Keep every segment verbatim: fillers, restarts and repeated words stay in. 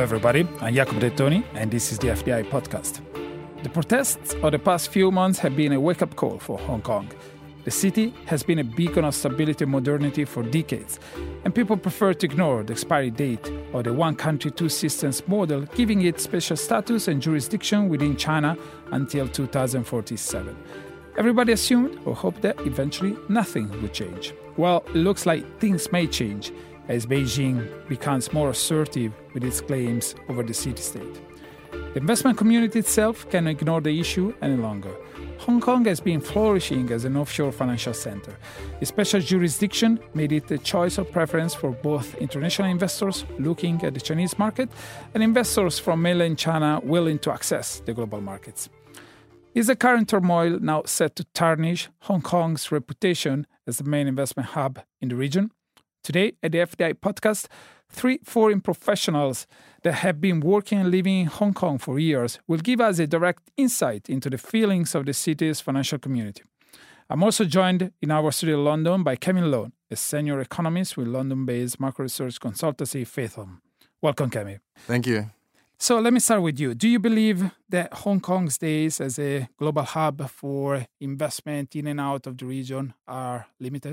everybody. I'm Jacopo Dettoni, and this is the F D I podcast. The protests of the past few months have been a wake-up call for Hong Kong. The city has been a beacon of stability and modernity for decades, and people prefer to ignore the expiry date of the one country, two systems model, giving it special status and jurisdiction within China until two thousand forty-seven. Everybody assumed or hoped that eventually nothing would change. Well, it looks like things may change as Beijing becomes more assertive with its claims over the city-state. The investment community itself cannot ignore the issue any longer. Hong Kong has been flourishing as an offshore financial center. Its special jurisdiction made it a choice of preference for both international investors looking at the Chinese market and investors from mainland China willing to access the global markets. Is the current turmoil now set to tarnish Hong Kong's reputation as the main investment hub in the region? Today, at the F D I podcast, three foreign professionals that have been working and living in Hong Kong for years will give us a direct insight into the feelings of the city's financial community. I'm also joined in our studio in London by Kevin Lowe, a senior economist with London-based market research consultancy Fathom. Welcome, Kevin. Thank you. So let me start with you. Do you believe that Hong Kong's days as a global hub for investment in and out of the region are limited?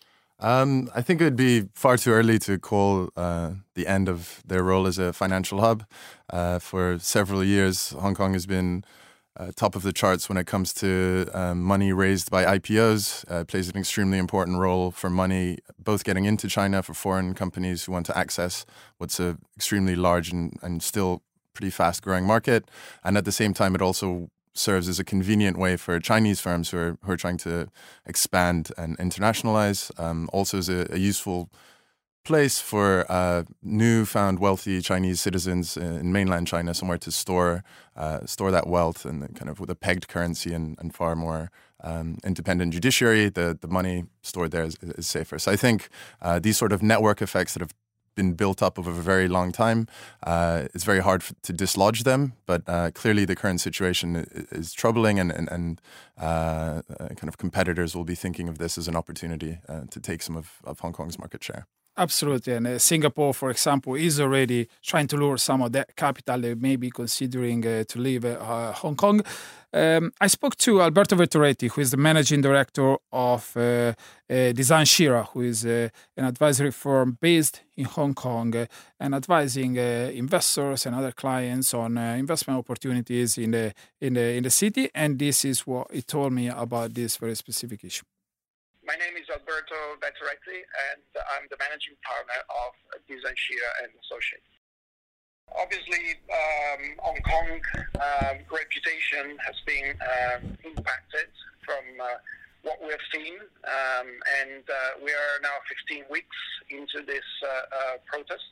Um, I think it would be far too early to call uh, the end of their role as a financial hub. Uh, for several years, Hong Kong has been uh, top of the charts when it comes to um, money raised by I P Os. Uh, plays an extremely important role for money, both getting into China for foreign companies who want to access what's a extremely large and, and still pretty fast-growing market. And at the same time, it also serves as a convenient way for Chinese firms who are who are trying to expand and internationalize. Um, also as a, a useful place for uh, newfound wealthy Chinese citizens in mainland China, somewhere to store uh, store that wealth, and kind of with a pegged currency and, and far more um, independent judiciary, the, the money stored there is, is safer. So I think uh, these sort of network effects that have been built up over a very long time. Uh, it's very hard f- to dislodge them, but uh, clearly the current situation is, is troubling, and, and, and uh, uh, kind of competitors will be thinking of this as an opportunity uh, to take some of, of Hong Kong's market share. Absolutely. And uh, Singapore, for example, is already trying to lure some of that capital they may be considering uh, to leave uh, Hong Kong. Um, I spoke to Alberto Vettoretti, who is the managing director of uh, uh, Design Shira, who is uh, an advisory firm based in Hong Kong uh, and advising uh, investors and other clients on uh, investment opportunities in the in the in the city. And this is what he told me about this very specific issue. My name is Alberto Vettoretti, and I'm the managing partner of Design Shira and Associates. Obviously, um, Hong Kong um, reputation has been um, impacted from uh, what we have seen, um, and uh, we are now fifteen weeks into this uh, uh, protest.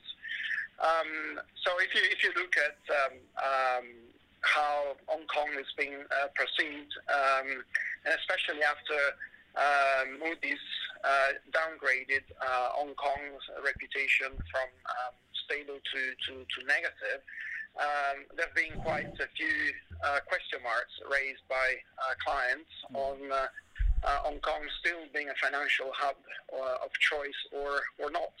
Um, so if you if you look at um, um, how Hong Kong is being uh, perceived, um, and especially after uh, Moody's uh, downgraded uh, Hong Kong's reputation from um, stable to, to, to negative, um, there have been quite a few uh, question marks raised by uh, clients on uh, uh, Hong Kong still being a financial hub uh, of choice or, or not.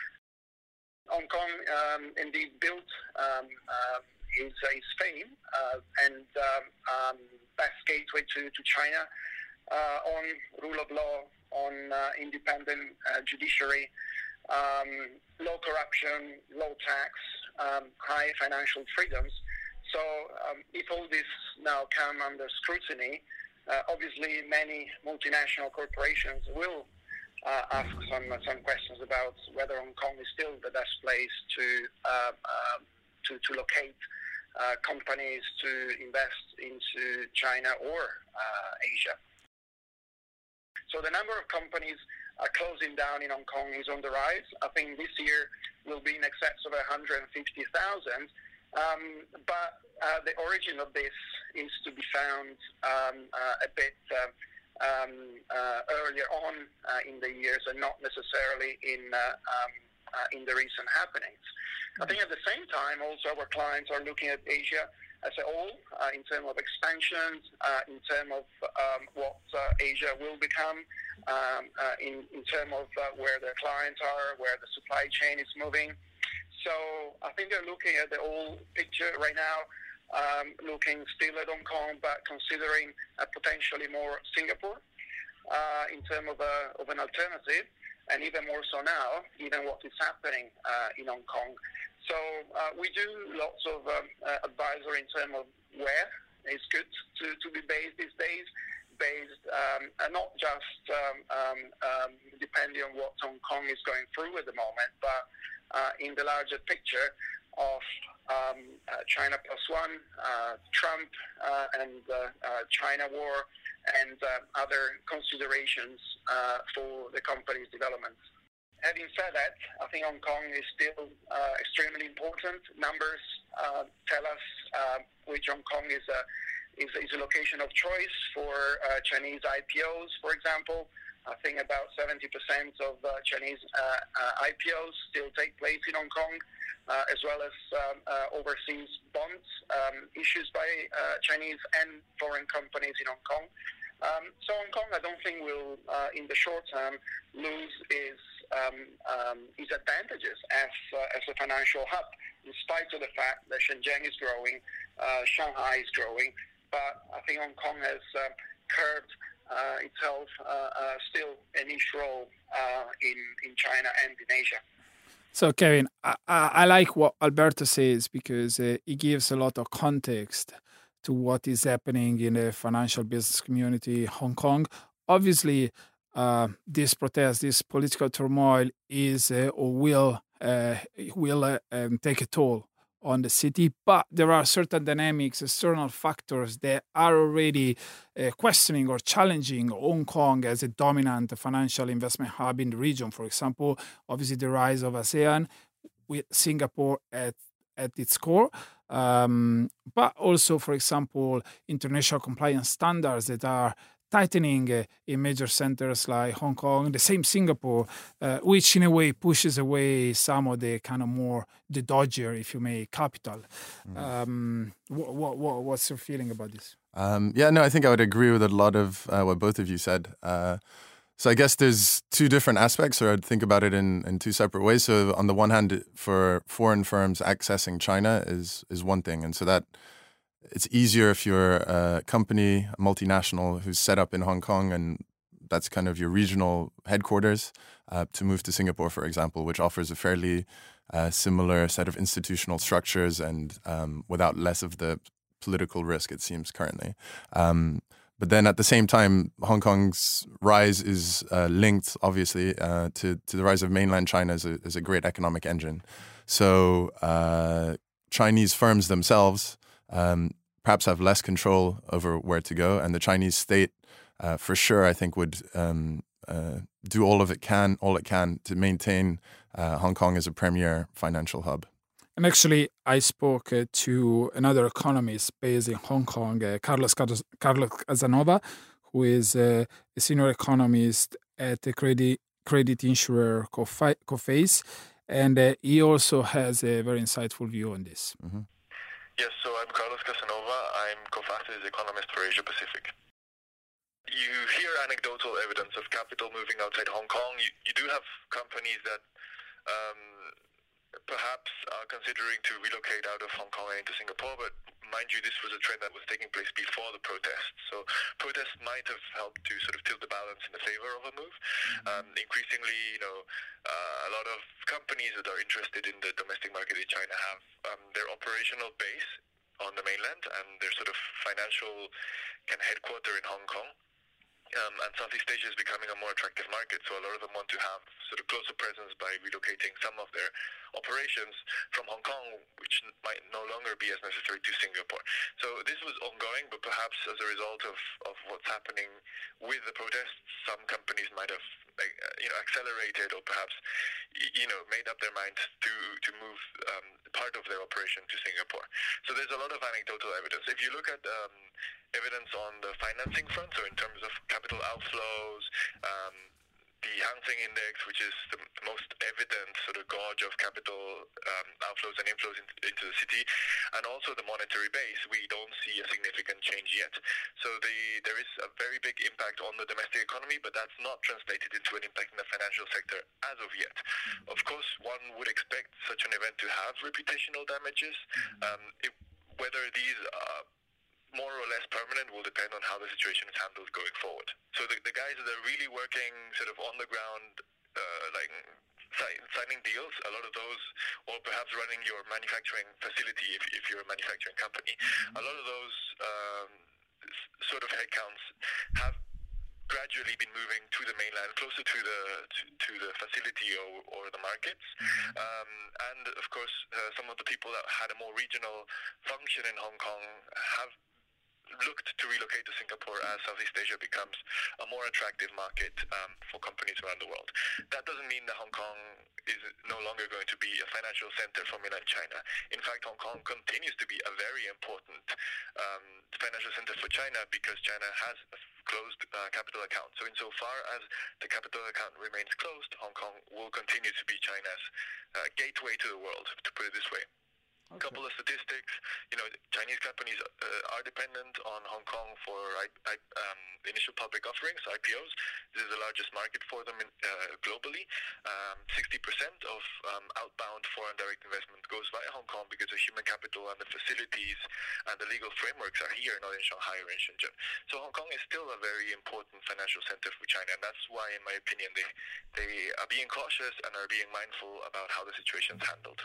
Hong Kong um, indeed built um, uh, his, his fame uh, and um, um, best gateway to, to China uh, on rule of law, on uh, independent uh, judiciary, Um, low corruption, low tax, um, high financial freedoms. So um, if all this now come under scrutiny, uh, obviously many multinational corporations will uh, ask some some questions about whether Hong Kong is still the best place to uh, uh, to, to locate uh, companies to invest into China or uh, Asia. So the number of companies Uh, closing down in Hong Kong is on the rise. I think this year will be in excess of one hundred fifty thousand. Um, but uh, the origin of this is to be found um, uh, a bit uh, um, uh, earlier on uh, in the years, and not necessarily in uh, um, uh, in the recent happenings. I think at the same time, also our clients are looking at Asia as a whole uh, in terms of expansion, uh, in terms of um, what uh, Asia will become, um, uh, in, in terms of uh, where their clients are, where the supply chain is moving. So I think they're looking at the whole picture right now, um, looking still at Hong Kong, but considering a potentially more Singapore uh, in terms of, a, of an alternative, and even more so now, given what is happening uh, in Hong Kong. So uh, we do lots of um, uh, advisory in terms of where it's good to, to be based these days, based um, and not just um, um, um, depending on what Hong Kong is going through at the moment, but uh, in the larger picture of um, uh, China plus one, uh, Trump uh, and uh, uh, China war, and uh, other considerations uh, for the company's development. Having said that, I think Hong Kong is still uh, extremely important. Numbers uh, tell us uh, which Hong Kong is a, is, is a location of choice for uh, Chinese I P Os, for example. I think about seventy percent of uh, Chinese uh, uh, I P Os still take place in Hong Kong, uh, as well as um, uh, overseas bonds um, issued by uh, Chinese and foreign companies in Hong Kong. Um, so Hong Kong, I don't think will, uh, in the short term, lose its um, um, its advantages as uh, as a financial hub, in spite of the fact that Shenzhen is growing, uh, Shanghai is growing, but I think Hong Kong has uh, curbed uh, itself uh, uh, still a niche role uh, in in China and in Asia. So, Kevin, I, I like what Alberto says because uh, it gives a lot of context to what is happening in the financial business community in Hong Kong. Obviously, uh, this protest, this political turmoil is uh, or will uh, will uh, um, take a toll on the city, but there are certain dynamics, external factors that are already uh, questioning or challenging Hong Kong as a dominant financial investment hub in the region. For example, obviously the rise of ASEAN with Singapore at, at its core, um, but also, for example, international compliance standards that are tightening uh, in major centers like Hong Kong, the same Singapore, uh, which in a way pushes away some of the kind of more the dodgier, if you may, capital. Mm. Um, what, what, what, what's your feeling about this? Um, yeah, no, I think I would agree with a lot of uh, what both of you said. Uh, so I guess there's two different aspects, or I'd think about it in, in two separate ways. So on the one hand, for foreign firms accessing China is is one thing, and so that it's easier if you're a company, a multinational who's set up in Hong Kong and that's kind of your regional headquarters, uh, to move to Singapore, for example, which offers a fairly uh, similar set of institutional structures and um, without less of the political risk, it seems, currently. Um, but then at the same time, Hong Kong's rise is uh, linked, obviously, uh, to, to the rise of mainland China as a, as a great economic engine. So uh, Chinese firms themselves Um, perhaps have less control over where to go, and the Chinese state, uh, for sure, I think would um, uh, do all of it can, all it can, to maintain uh, Hong Kong as a premier financial hub. And actually, I spoke uh, to another economist based in Hong Kong, uh, Carlos Carlos Casanova, who is uh, a senior economist at the credit credit insurer Coface, and uh, he also has a very insightful view on this. Mm-hmm. Yes, so I'm Carlos Casanova. I'm Coface's economist for Asia Pacific. You hear anecdotal evidence of capital moving outside Hong Kong. You, you do have companies that um, perhaps are considering to relocate out of Hong Kong and into Singapore, but mind you, this was a trend that was taking place before the protests. So protests might have helped to sort of tilt the balance in the favor of a move. Mm-hmm. Um, increasingly, you know, uh, a lot of companies that are interested in the domestic market in China have um, their operational base on the mainland and their sort of financial kind of headquarter in Hong Kong. Um, and Southeast Asia is becoming a more attractive market, so a lot of them want to have sort of closer presence by relocating some of their operations from Hong Kong, which might no longer be as necessary, to Singapore. So this was ongoing, but perhaps as a result of, of what's happening with the protests, some companies might have you know accelerated or perhaps you know made up their mind to to move um, part of their operation to Singapore. So there's a lot of anecdotal evidence. If you look at um, evidence on the financing front, so in terms of capital outflows, um, the Hang Seng Index, which is the most evident sort of gauge of capital um, outflows and inflows into, into the city, and also the monetary base, we don't see a significant change yet. So the, there is a very big impact on the domestic economy, but that's not translated into an impact in the financial sector as of yet. Of course, one would expect such an event to have reputational damages. Um, it, whether these are more or less permanent will depend on how the situation is handled going forward. So the, the guys that are really working sort of on the ground, uh, like si- signing deals, a lot of those, or perhaps running your manufacturing facility if, if you're a manufacturing company, a lot of those um, sort of headcounts have gradually been moving to the mainland, closer to the to, to the facility or, or the markets. Mm-hmm. Um, and of course, uh, some of the people that had a more regional function in Hong Kong have looked to relocate to Singapore as Southeast Asia becomes a more attractive market um, for companies around the world. That doesn't mean that Hong Kong is no longer going to be a financial center for mainland China. In fact, Hong Kong continues to be a very important um, financial center for China because China has a closed uh, capital account. So insofar as the capital account remains closed, Hong Kong will continue to be China's uh, gateway to the world, to put it this way. A okay. couple of statistics, you know, Chinese companies uh, are dependent on Hong Kong for I, I, um, initial public offerings, I P Os. This is the largest market for them in, uh, globally. Um, sixty percent of um, outbound foreign direct investment goes via Hong Kong because the human capital and the facilities and the legal frameworks are here, not in Shanghai or in Shenzhen. So Hong Kong is still a very important financial center for China, and that's why, in my opinion, they, they are being cautious and are being mindful about how the situation is handled.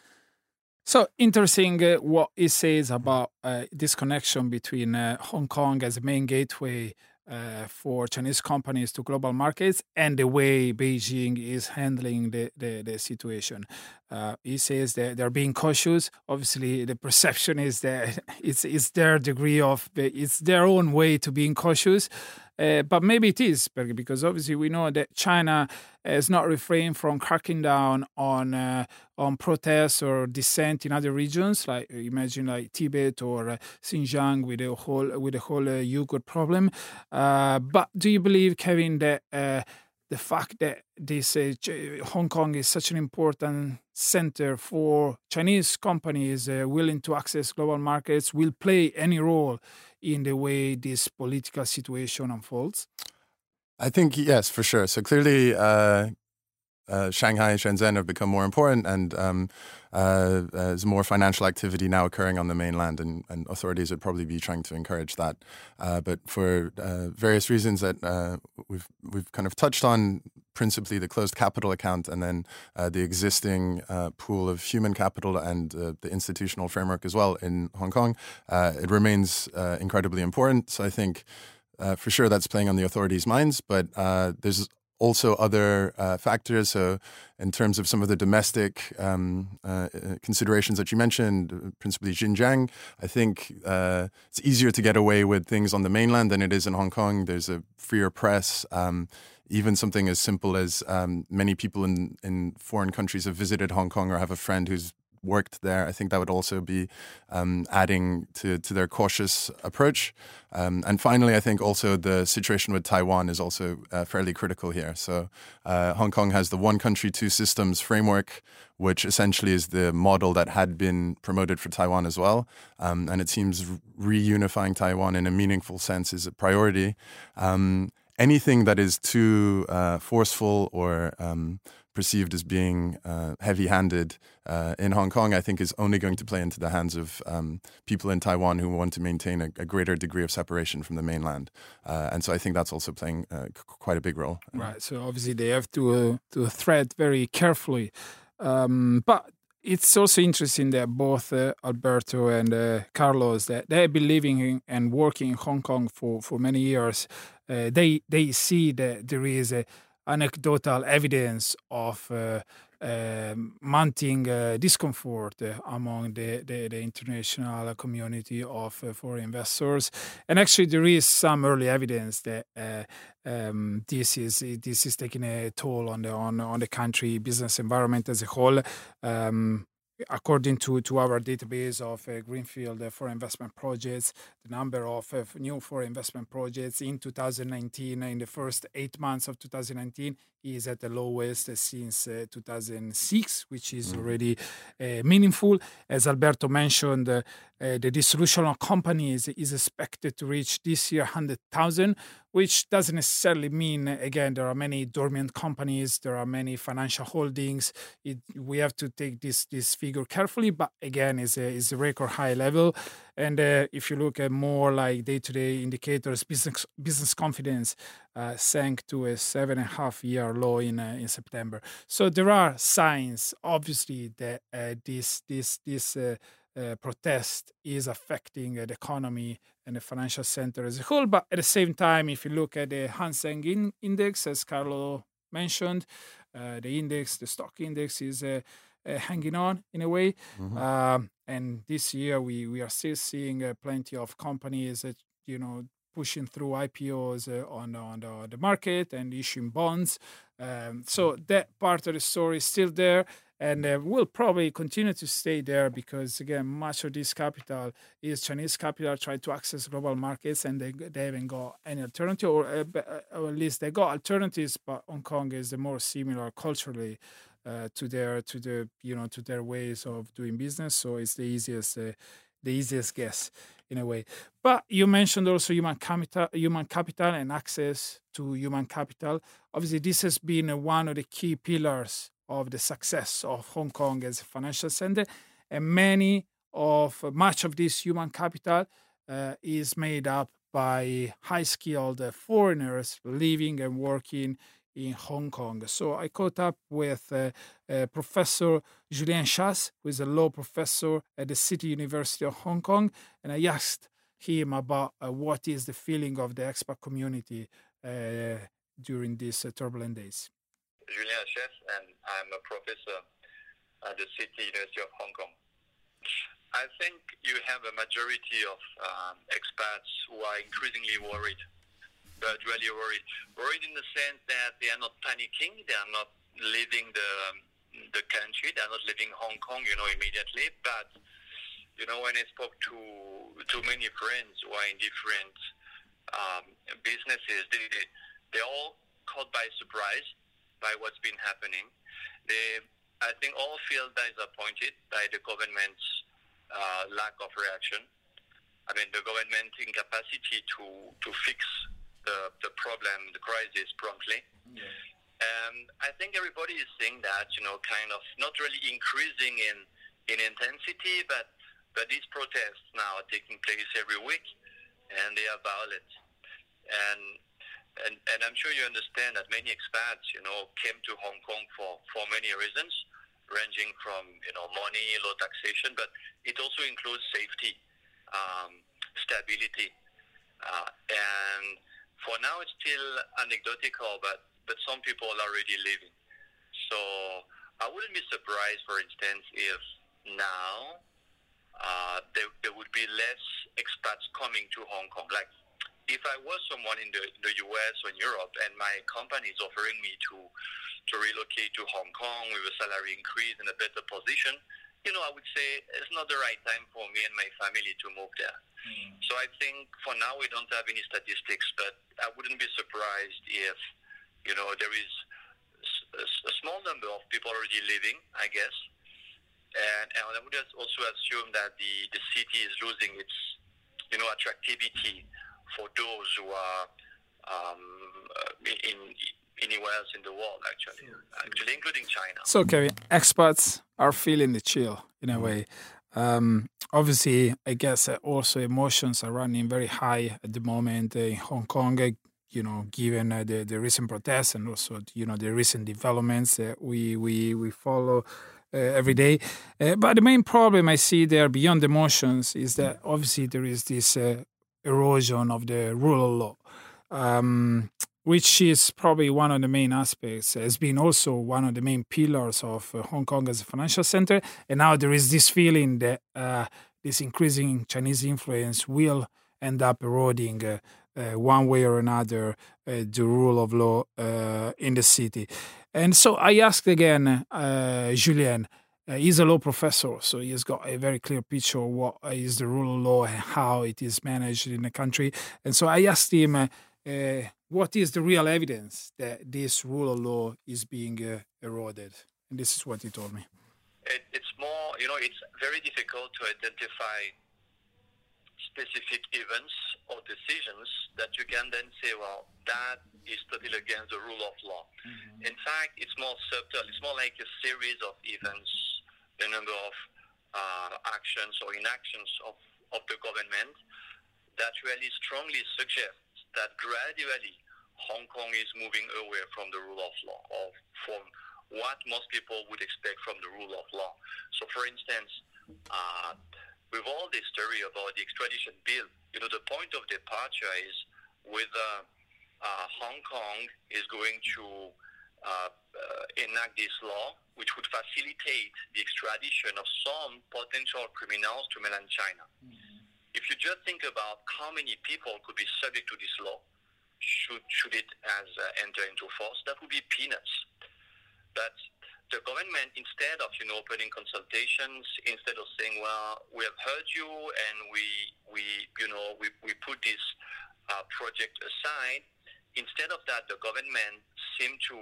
So interesting uh, what he says about uh, this connection between uh, Hong Kong as a main gateway uh, for Chinese companies to global markets and the way Beijing is handling the, the, the situation. Uh, he says that they're being cautious. Obviously, the perception is that it's, it's their degree of, it's their own way to being cautious. Uh, but maybe it is, because obviously we know that China has not refrained from cracking down on uh, on protests or dissent in other regions, like imagine like Tibet or uh, Xinjiang with the whole with the whole uh, Uyghur problem. Uh, but do you believe, Kevin, that uh, the fact that this uh, Hong Kong is such an important center for Chinese companies uh, willing to access global markets will play any role in the way this political situation unfolds? I think yes, for sure. So clearly, uh, uh, Shanghai and Shenzhen have become more important, and um, uh, there's more financial activity now occurring on the mainland, and, and authorities would probably be trying to encourage that. Uh, but for uh, various reasons that uh, we've we've kind of touched on, principally the closed capital account, and then uh, the existing uh, pool of human capital and uh, the institutional framework as well in Hong Kong, uh, it remains uh, incredibly important. So I think uh, for sure that's playing on the authorities' minds, but uh, there's also other uh, factors. So in terms of some of the domestic um, uh, considerations that you mentioned, principally Xinjiang, I think uh, it's easier to get away with things on the mainland than it is in Hong Kong. There's a freer press. Um, even something as simple as um, many people in, in foreign countries have visited Hong Kong or have a friend who's worked there. I think that would also be um, adding to, to their cautious approach. Um, and finally, I think also the situation with Taiwan is also uh, fairly critical here. So uh, Hong Kong has the one country, two systems framework, which essentially is the model that had been promoted for Taiwan as well. Um, and it seems reunifying Taiwan in a meaningful sense is a priority. Um, anything that is too uh, forceful or um, perceived as being uh, heavy-handed uh, in Hong Kong, I think is only going to play into the hands of um, people in Taiwan who want to maintain a, a greater degree of separation from the mainland. Uh, and so I think that's also playing uh, c- quite a big role. Right. So obviously they have to, uh, to thread very carefully. Um, but it's also interesting that both uh, Alberto and uh, Carlos, that they have been living in and working in Hong Kong for, for many years. Uh, they, they see that there is a anecdotal evidence of uh, uh, mounting uh, discomfort uh, among the, the, the international community of uh, foreign investors. And actually there is some early evidence that uh, um, this is this is taking a toll on the on, on the country business environment as a whole. Um, according to, to our database of uh, Greenfield uh, foreign investment projects, the number of uh, new foreign investment projects in two thousand nineteen, in the first eight months of two thousand nineteen, is at the lowest uh, since uh, two thousand six, which is mm-hmm. already uh, meaningful. As Alberto mentioned, uh, uh, the dissolution of companies is expected to reach this year one hundred thousand, which doesn't necessarily mean, again, there are many dormant companies, there are many financial holdings. It, we have to take this this figure carefully, but again, it's a, it's a record high level. And uh, if you look at more like day-to-day indicators, business business confidence uh, sank to a seven and a half year low in uh, in September. So there are signs, obviously, that uh, this this this uh, uh, protest is affecting uh, the economy and the financial center as a whole. But at the same time, if you look at the Hang Seng in Index, as Carlo mentioned, uh, the index, the stock index, is uh, uh, hanging on in a way. Mm-hmm. Um, and this year, we we are still seeing uh, plenty of companies that, you know, pushing through I P Os uh, on on the, the market and issuing bonds. Um, so that part of the story is still there. And uh, will probably continue to stay there because, again, much of this capital is Chinese capital trying to access global markets, and they they haven't got any alternative, or, uh, or at least they got alternatives. But Hong Kong is the more similar culturally uh, to their to the you know to their ways of doing business. So it's the easiest uh, the easiest guess in a way. But you mentioned also human capital, human capital, and access to human capital. Obviously, this has been uh, one of the key pillars of the success of Hong Kong as a financial center, and many of much of this human capital uh, is made up by high-skilled uh, foreigners living and working in Hong Kong. So I caught up with uh, uh, Professor Julien Chasse, who is a law professor at the City University of Hong Kong, and I asked him about uh, what is the feeling of the expat community uh, during these uh, turbulent days. Julien Chasse, and I'm a professor at the City University of Hong Kong. I think you have a majority of um, expats who are increasingly worried, but really worried. Worried in the sense that they are not panicking, they are not leaving the the country, they are not leaving Hong Kong, you know, immediately. But, you know, when I spoke to to many friends who are in different um, businesses, they, they're all caught by surprise by what's been happening. They, I think, all feel disappointed by the government's uh, lack of reaction. I mean, the government's incapacity to, to fix the, the problem, the crisis promptly. Yeah. And I think everybody is seeing that, you know, kind of not really increasing in, in intensity, but, but these protests now are taking place every week, and they are violent. And And, and I'm sure you understand that many expats, you know, came to Hong Kong for, for many reasons, ranging from, you know, money, low taxation, but it also includes safety, um, stability. Uh, and for now, it's still anecdotal, but, but some people are already leaving. So I wouldn't be surprised, for instance, if now uh, there, there would be less expats coming to Hong Kong. Like, if I was someone in the, the U S or in Europe and my company is offering me to to relocate to Hong Kong with a salary increase and a better position, you know, I would say it's not the right time for me and my family to move there. Mm. So I think for now we don't have any statistics, but I wouldn't be surprised if, you know, there is a, a small number of people already leaving, I guess. And, and I would also assume that the, the city is losing its, you know, attractivity for those who are um, in anywhere else in the world, actually, actually, including China. So, Kevin, expats are feeling the chill in a way. Um, obviously, I guess uh, also emotions are running very high at the moment uh, in Hong Kong. Uh, you know, given uh, the the recent protests and also you know the recent developments that we we we follow. Uh, every day. Uh, but the main problem I see there beyond emotions is that obviously there is this uh, erosion of the rule of law, um, which is probably one of the main aspects, has been also one of the main pillars of uh, Hong Kong as a financial center. And now there is this feeling that uh, this increasing Chinese influence will end up eroding uh, uh, one way or another uh, the rule of law uh, in the city. And so I asked again, uh, Julien, Uh, he's a law professor, so he's got a very clear picture of what is the rule of law and how it is managed in the country. And so I asked him, uh, uh, what is the real evidence that this rule of law is being uh, eroded? And this is what he told me. It, it's more, you know, it's very difficult to identify specific events or decisions that you can then say, well, that is totally against the rule of law. Mm-hmm. In fact, it's more subtle. It's more like a series of events, a number of uh, actions or inactions of, of the government that really strongly suggests that gradually Hong Kong is moving away from the rule of law, or from what most people would expect from the rule of law. So, for instance, uh, with all this story about the extradition bill, you know, the point of departure is whether uh, Hong Kong is going to uh, uh, enact this law, which would facilitate the extradition of some potential criminals to mainland China. Mm-hmm. If you just think about how many people could be subject to this law, should should it as uh, enter into force, that would be peanuts. But the government, instead of, you know, opening consultations, instead of saying, well, we have heard you and we, we you know, we, we put this uh, project aside, instead of that, the government seemed to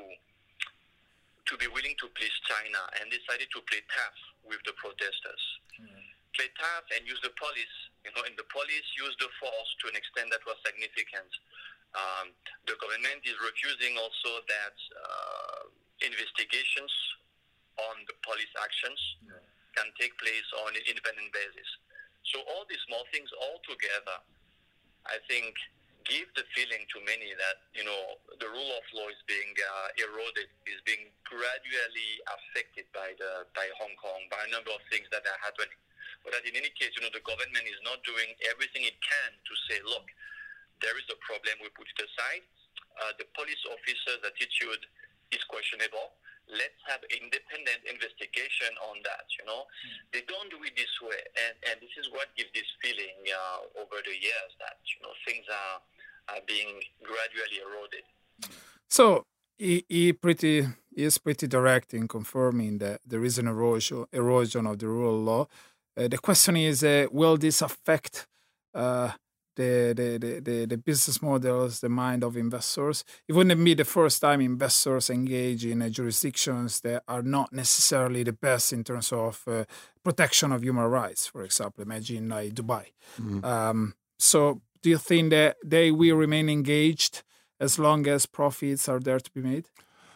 to be willing to please China and decided to play tough with the protesters. Mm. Play tough and use the police, you know, and the police used the force to an extent that was significant. Um, the government is refusing also that uh, investigations on the police actions yeah. can take place on an independent basis. So all these small things all together, I think, give the feeling to many that, you know, the rule of law is being uh, eroded, is being gradually affected by the by Hong Kong, by a number of things that are happening. But that in any case, you know, the government is not doing everything it can to say, look, there is a problem, we put it aside. Uh, the police officer's attitude is questionable. Let's have independent investigation on that, you know. Mm. They don't do it this way. And, and this is what gives this feeling uh, over the years that, you know, things are, are being gradually eroded. So he, he pretty he is pretty direct in confirming that there is an erosion, erosion of the rule of law. Uh, the question is, uh, will this affect uh, The, the, the, the business models, the mind of investors? It wouldn't be the first time investors engage in uh, jurisdictions that are not necessarily the best in terms of uh, protection of human rights, for example. Imagine like Dubai. Mm-hmm. Um, so do you think that they will remain engaged as long as profits are there to be made?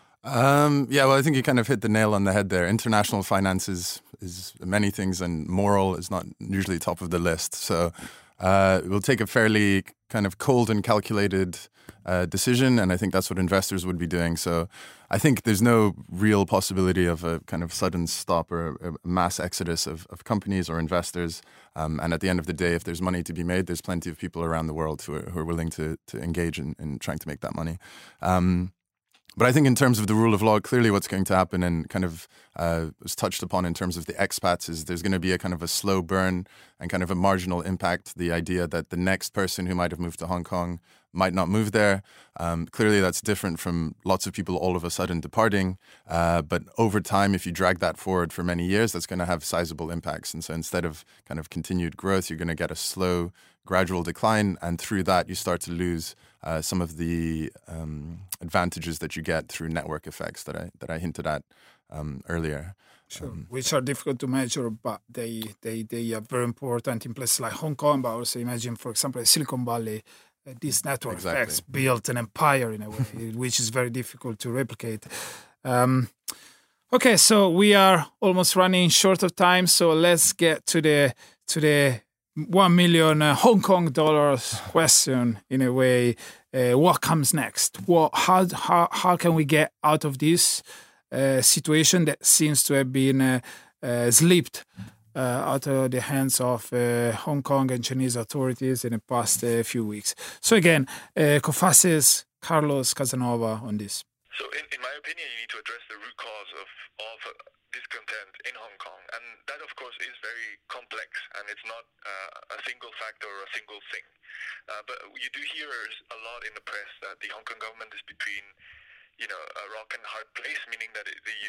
Um, yeah, well, I think you kind of hit the nail on the head there. International finance is, is many things, and moral is not usually top of the list. So Uh, we'll take a fairly kind of cold and calculated uh, decision, and I think that's what investors would be doing. So I think there's no real possibility of a kind of sudden stop or a mass exodus of, of companies or investors. Um, and at the end of the day, if there's money to be made, there's plenty of people around the world who are, who are willing to, to engage in, in trying to make that money. Um, But I think in terms of the rule of law, clearly what's going to happen, and kind of uh, was touched upon in terms of the expats, is there's going to be a kind of a slow burn and kind of a marginal impact. The idea that the next person who might have moved to Hong Kong might not move there. Um, clearly that's different from lots of people all of a sudden departing. Uh, but over time, if you drag that forward for many years, that's going to have sizable impacts. And so instead of kind of continued growth, you're going to get a slow, gradual decline. And through that, you start to lose Uh, some of the um, advantages that you get through network effects that I that I hinted at um, earlier. Sure. Um, Which are difficult to measure, but they, they, they are very important in places like Hong Kong. But also imagine, for example, Silicon Valley, uh, these network exactly. effects built an empire in a way, which is very difficult to replicate. Um, okay, so we are almost running short of time, so let's get to the to the one million uh, Hong Kong dollars question in a way. Uh, what comes next? What, how, how, how can we get out of this uh, situation that seems to have been uh, uh, slipped uh, out of the hands of uh, Hong Kong and Chinese authorities in the past uh, few weeks? So again, uh, COFACE's Carlos Casanova on this. So in, in my opinion, you need to address the root cause of, of discontent in Hong Kong. And that, of course, is very complex, and it's not uh, a single factor or a single thing. Uh, but you do hear a lot in the press that the Hong Kong government is between, you know, a rock and hard place, meaning that it, the,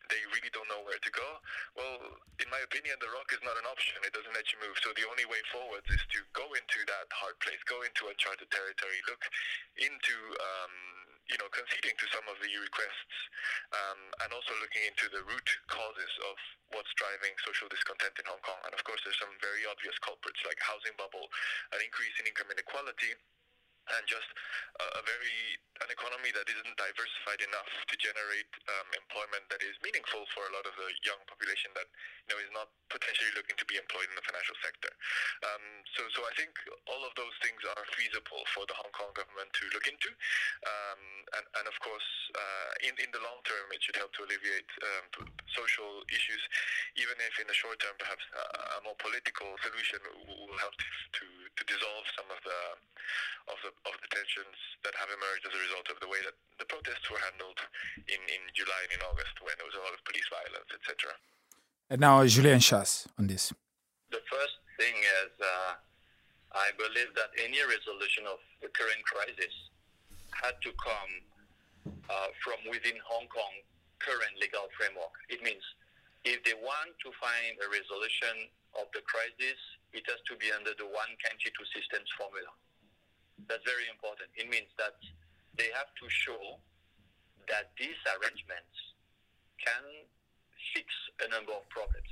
they really don't know where to go. Well, in my opinion, the rock is not an option. It doesn't let you move. So the only way forward is to go into that hard place, go into uncharted territory, look into, um, you know, conceding to some of the requests, um, and also looking into the root causes of what's driving social discontent in Hong Kong. And of course, there's some very obvious culprits like housing bubble, an increase in income inequality, and just uh, a very an economy that isn't diversified enough to generate um, employment that is meaningful for a lot of the young population that you know is not potentially looking to be employed in the financial sector. Um, so, so I think all of those things are feasible for the Hong Kong government to look into, um, and, and of course, uh, in in the long term, it should help to alleviate um, social issues, even if in the short term, perhaps a, a more political solution will help to, to to dissolve some of the of the of the tensions that have emerged as a result of the way that the protests were handled in, in July and in August, when there was a lot of police violence, et cetera. And now Julien Chasse on this. The first thing is, uh, I believe that any resolution of the current crisis had to come uh, from within Hong Kong current legal framework. It means if they want to find a resolution of the crisis, it has to be under the one country, two systems formula. That's very important. It means that they have to show that these arrangements can fix a number of problems.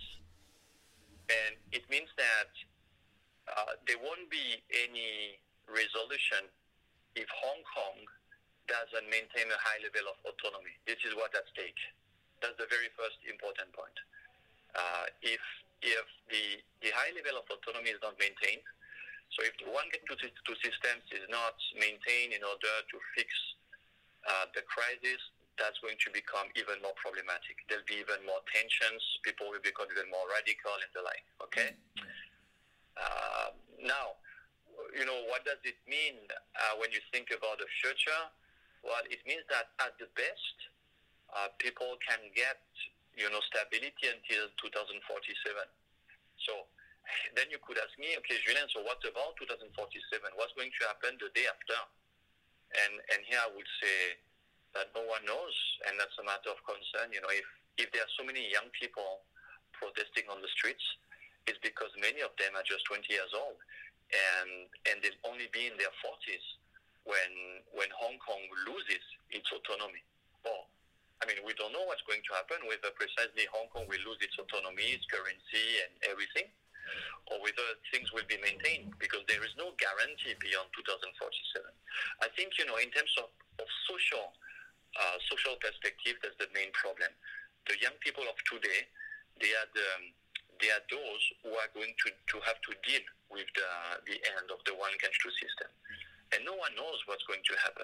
And it means that uh, there won't be any resolution if Hong Kong doesn't maintain a high level of autonomy. This is what's at stake. That's the very first important point. Uh, if if the, the high level of autonomy is not maintained, so if the one country, two systems is not maintained in order to fix uh, the crisis, that's going to become even more problematic. There'll be even more tensions. People will become even more radical and the like. Okay. Uh, now, you know, what does it mean uh, when you think about the future? Well, it means that at the best, uh, people can get, you know, stability until two thousand forty-seven. So then you could ask me, okay, Julien, so what about two thousand forty-seven? What's going to happen the day after? And and here I would say that no one knows, and that's a matter of concern. You know, if, if there are so many young people protesting on the streets, it's because many of them are just twenty years old, and and they'll only be in their forties when when Hong Kong loses its autonomy. Well, I mean, we don't know what's going to happen, whether precisely Hong Kong will lose its autonomy, its currency, and everything, or whether things will be maintained, because there is no guarantee beyond two thousand forty-seven. I think, you know, in terms of, of social uh, social perspective, that's the main problem. The young people of today, they are the, they are those who are going to, to have to deal with the, the end of the one country two system. And no one knows what's going to happen.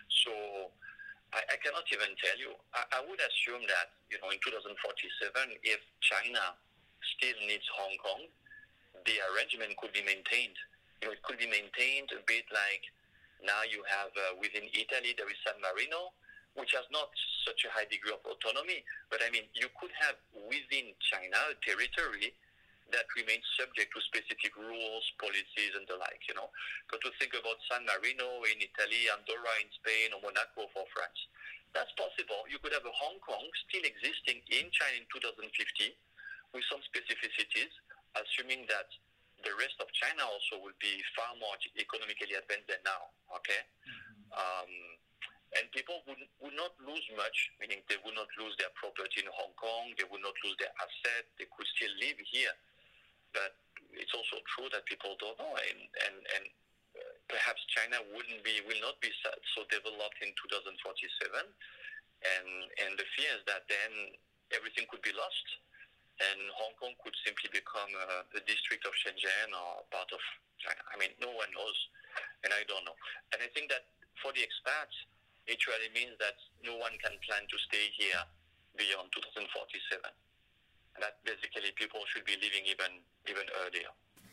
So I, I cannot even tell you. I, I would assume that, you know, in two thousand forty-seven, if China still needs Hong Kong, the arrangement could be maintained. You know, it could be maintained a bit like now you have uh, within Italy there is San Marino, which has not such a high degree of autonomy. But I mean, you could have within China a territory that remains subject to specific rules, policies, and the like, you know. But to think about San Marino in Italy, Andorra in Spain, or Monaco for France, that's possible. You could have a Hong Kong still existing in China in two thousand fifty with some specificities, assuming that the rest of China also will be far more economically advanced than now, okay? Mm-hmm. Um, and people would, would not lose much, meaning they would not lose their property in Hong Kong, they would not lose their assets, they could still live here. But it's also true that people don't know, and, and, and perhaps China wouldn't be, will not be so developed in two thousand forty-seven, and, and the fear is that then everything could be lost, and Hong Kong could simply become a, a district of Shenzhen or part of China. I mean, no one knows, and I don't know. And I think that for the expats, it really means that no one can plan to stay here beyond two thousand forty-seven. And that basically people should be leaving even even earlier.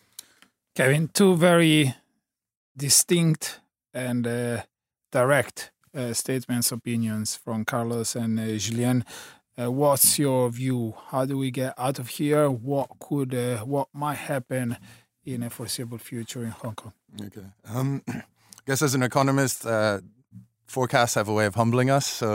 Kevin, two very distinct and uh, direct uh, statements, opinions from Carlos and uh, Julien. Uh, what's your view? How do we get out of here? What could, uh, what might happen in a foreseeable future in Hong Kong? Okay. Um, I guess as an economist, uh, forecasts have a way of humbling us. So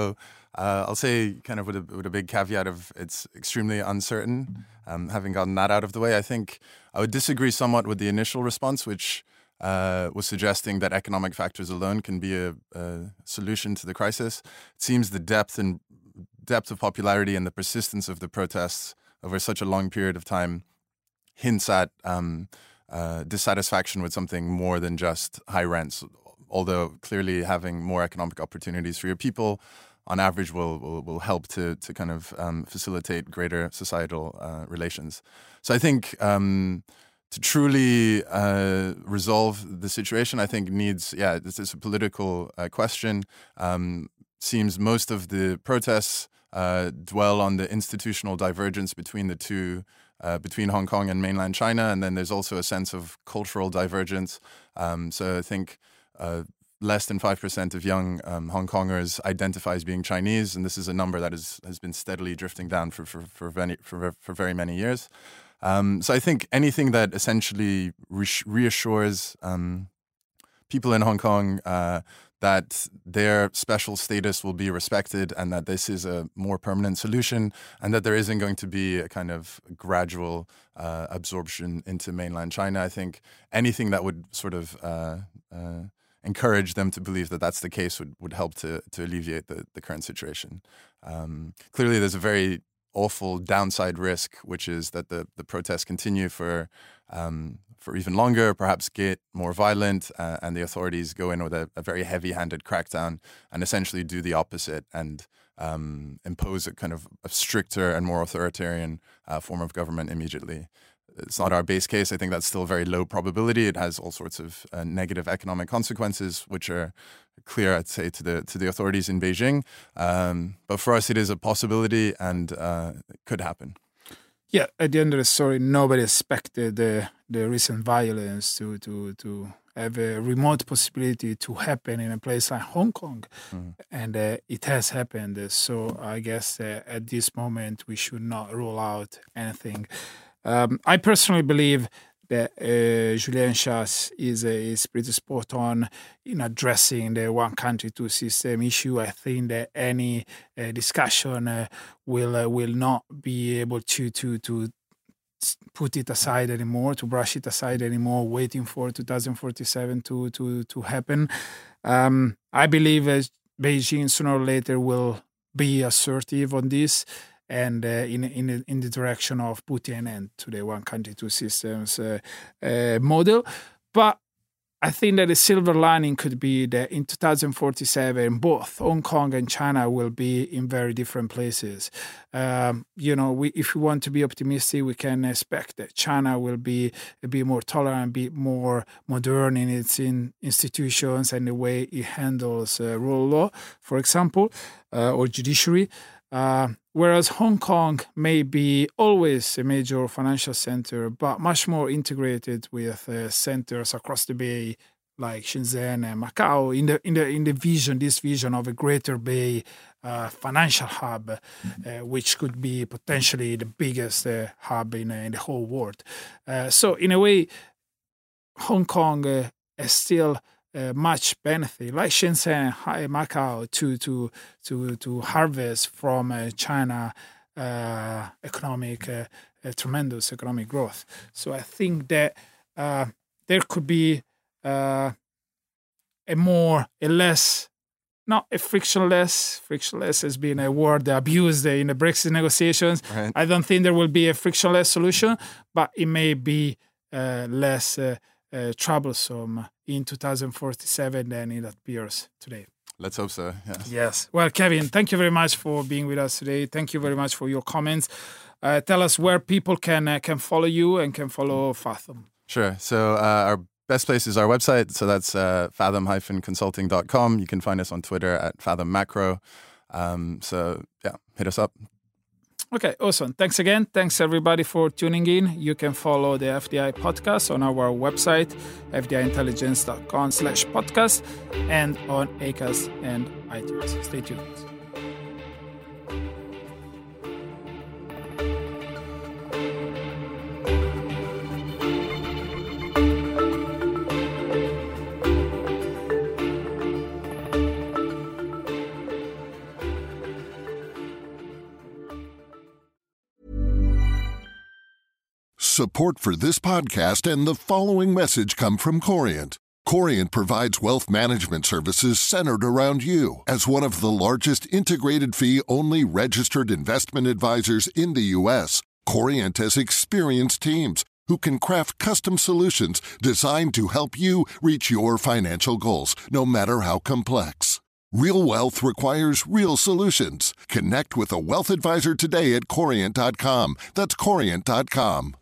Uh, I'll say kind of with a, with a big caveat of it's extremely uncertain. Um, having gotten that out of the way, I think I would disagree somewhat with the initial response, which uh, was suggesting that economic factors alone can be a, a solution to the crisis. It seems the depth and depth of popularity and the persistence of the protests over such a long period of time hints at um, uh, dissatisfaction with something more than just high rents, although clearly having more economic opportunities for your people on average will will, will help to to kind of um, facilitate greater societal uh, relations. So I think um, to truly uh, resolve the situation, I think needs, yeah, this is a political uh, question. Um, seems most of the protests uh, dwell on the institutional divergence between the two, uh, between Hong Kong and mainland China, and then there's also a sense of cultural divergence. Um, so I think uh, less than five percent of young um, Hong Kongers identify as being Chinese, and this is a number that is, has been steadily drifting down for for for, very, for, for very many years. Um, so I think anything that essentially re- reassures um, people in Hong Kong uh, that their special status will be respected and that this is a more permanent solution and that there isn't going to be a kind of gradual uh, absorption into mainland China. I think anything that would sort of uh, uh, encourage them to believe that that's the case would, would help to to alleviate the, the current situation. Um, clearly, there's a very awful downside risk, which is that the, the protests continue for um, for even longer, perhaps get more violent, uh, and the authorities go in with a, a very heavy-handed crackdown and essentially do the opposite and um, impose a kind of a stricter and more authoritarian uh, form of government immediately. It's not our base case. I think that's still very low probability. It has all sorts of uh, negative economic consequences, which are clear, I'd say, to the to the authorities in Beijing. Um, but for us, it is a possibility, and uh, it could happen. Yeah, at the end of the story, nobody expected the the recent violence to to to have a remote possibility to happen in a place like Hong Kong, mm-hmm. and uh, it has happened. So I guess uh, at this moment we should not rule out anything. Um, I personally believe that uh, Julian Schaas is, uh, is pretty spot on in addressing the one country, two system issue. I think that any uh, discussion uh, will uh, will not be able to to to put it aside anymore, to brush it aside anymore, waiting for two thousand forty-seven to to to happen. Um, I believe uh, Beijing sooner or later will be assertive on this. And uh, in in in the direction of putting an end to the one country, two systems uh, uh, model, but I think that the silver lining could be that in two thousand forty-seven, both Hong Kong and China will be in very different places. Um, you know, we, if we want to be optimistic, we can expect that China will be be more tolerant, be more modern in its in institutions and the way it handles uh, rule of law, for example, uh, or judiciary. Uh, whereas Hong Kong may be always a major financial center, but much more integrated with uh, centers across the bay, like Shenzhen and Macau, in the in the in the vision, this vision of a Greater Bay uh, financial hub, uh, which could be potentially the biggest uh, hub in, uh, in the whole world. Uh, so, in a way, Hong Kong uh, is still. Uh, much benefit, like Shenzhen, Macau, to to to to harvest from uh, China uh, economic uh, uh, tremendous economic growth. So I think that uh, there could be uh, a more, a less, not a frictionless. Frictionless has been a word abused in the Brexit negotiations. Right. I don't think there will be a frictionless solution, but it may be uh, less. Uh, Uh, troublesome in two thousand forty-seven than it appears today. Let's hope so, yes. Yes. Well, Kevin, thank you very much for being with us today. Thank you very much for your comments. Uh, tell us where people can uh, can follow you and can follow Fathom. Sure. So uh, our best place is our website. So that's uh, fathom dash consulting dot com. You can find us on Twitter at Fathom Macro. Um, so, yeah, hit us up. Okay, awesome. Thanks again. Thanks, everybody, for tuning in. You can follow the F D I podcast on our website, f d i intelligence dot com slash podcast, and on Acast and iTunes. Stay tuned. Support for this podcast and the following message come from Corient. Corient provides wealth management services centered around you. As one of the largest integrated fee-only registered investment advisors in the U S, Corient has experienced teams who can craft custom solutions designed to help you reach your financial goals, no matter how complex. Real wealth requires real solutions. Connect with a wealth advisor today at Corient dot com. That's Corient dot com.